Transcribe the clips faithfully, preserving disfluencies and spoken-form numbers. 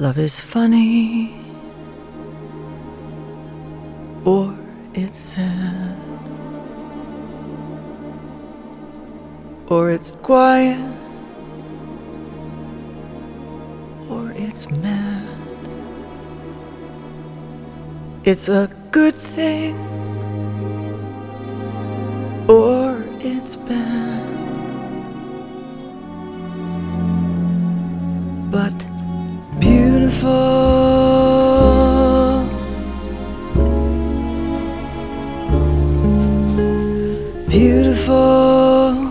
Love is funny, or it's sad, or it's quiet, or it's mad. It's a good thing, or it's bad. But beautiful, beautiful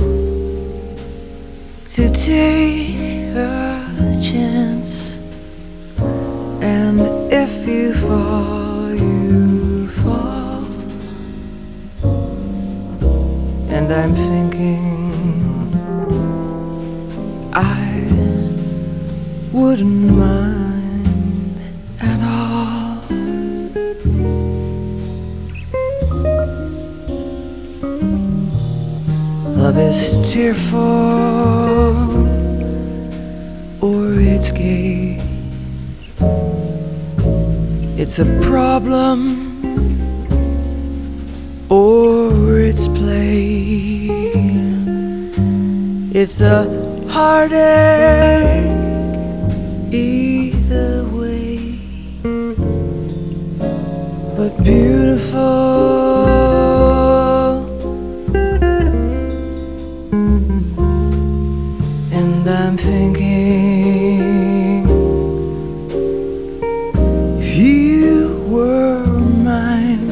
to take a chance, and if you fall, you fall. And I'm thinking I wouldn't mind at all. Love is tearful, or it's gay. It's a problem, or it's play. It's a heartache either way, but beautiful. And I'm thinking, if you were mine,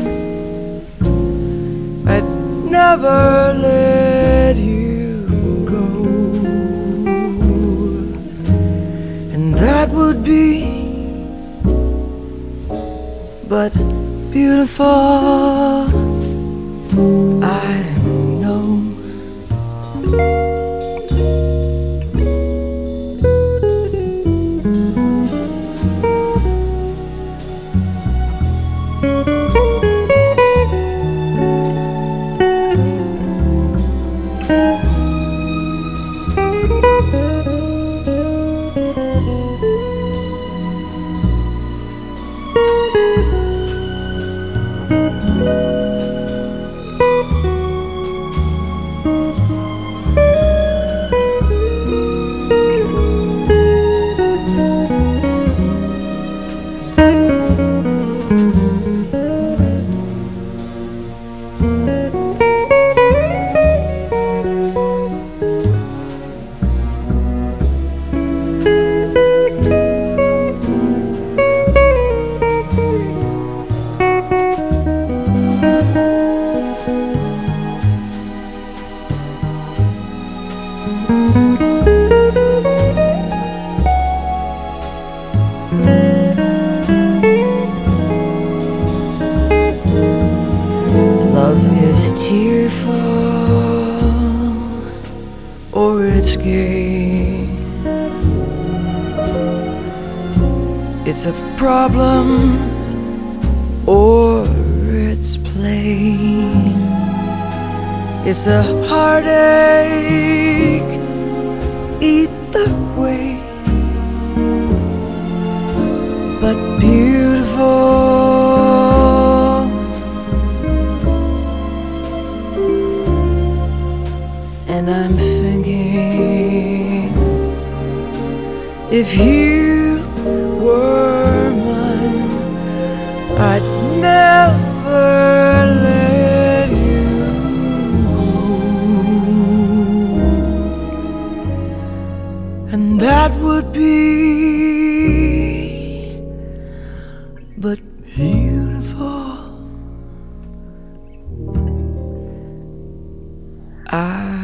I'd never let you go. And that would be but beautiful, I know. Love is tearful, or it's gay. It's a problem, or it's plain. It's a heartache either way, but beautiful. And I'm thinking, if you were mine, I'd never let you go. And that would be but beautiful, I